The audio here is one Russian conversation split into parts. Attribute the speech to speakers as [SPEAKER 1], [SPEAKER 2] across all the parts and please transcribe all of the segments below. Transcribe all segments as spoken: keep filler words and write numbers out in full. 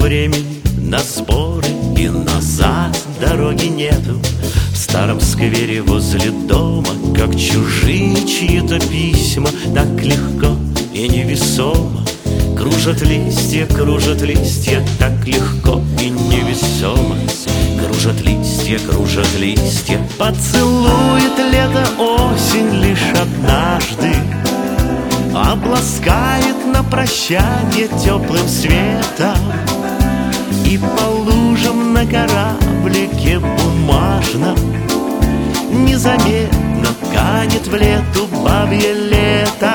[SPEAKER 1] времени на сборы, и назад дороги нету. В старом сквере возле дома, как чужие чьи-то письма, так легко и невесомо кружат листья, кружат листья, так легко и невесомо кружат листья, кружат листья. Поцелует лето осень лишь однажды, обласкает на прощанье теплым светом, и по лужам на кораблике бумажном незаметно канет в лету бабье лето.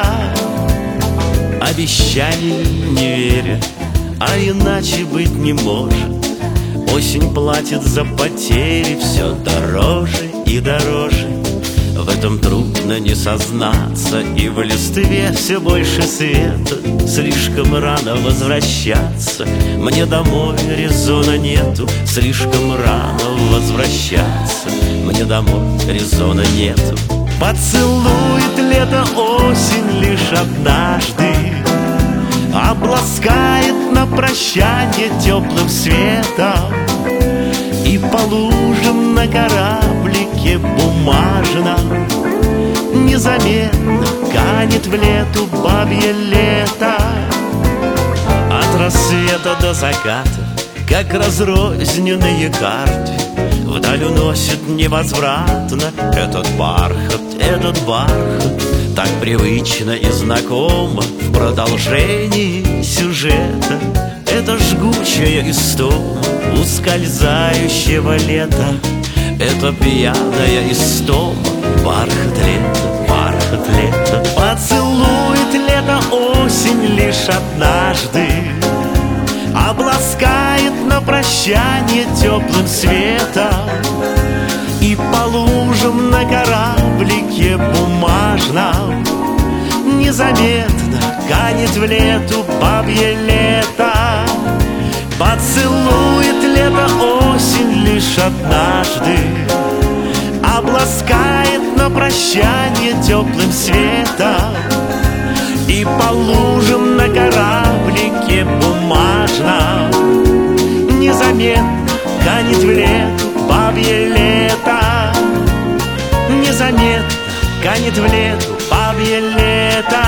[SPEAKER 1] Обещаний не верят, а иначе быть не может. Осень платит за потери все дороже и дороже. В этом трудно не сознаться, и в листве все больше света. Слишком рано возвращаться, мне домой резона нету. Слишком рано возвращаться, мне домой резона нету. Поцелует лето осень лишь однажды, обласкает на прощанье теплым светом, и по лужам на кораблике бумажном незаметно канет в лету бабье лето. От рассвета до заката, как разрозненные карты, вдаль уносит невозвратно этот бархат, этот бархат. Так привычно и знакомо в продолжении сюжета. Это жгучая истома ускользающего лета. Это пьяная истома, бархат лета, бархат лета. Поцелует лето осень лишь однажды, обласкает на прощанье теплым светом, и по лужам на кораблике бумажном незаметно канет в лету бабье лето. Поцелует лето осень лишь однажды, обласкает на прощанье теплым светом, и по лужам на кораблике бумажном незаметно канет в лету бабье лето. Незаметно канет в лету бабье лето.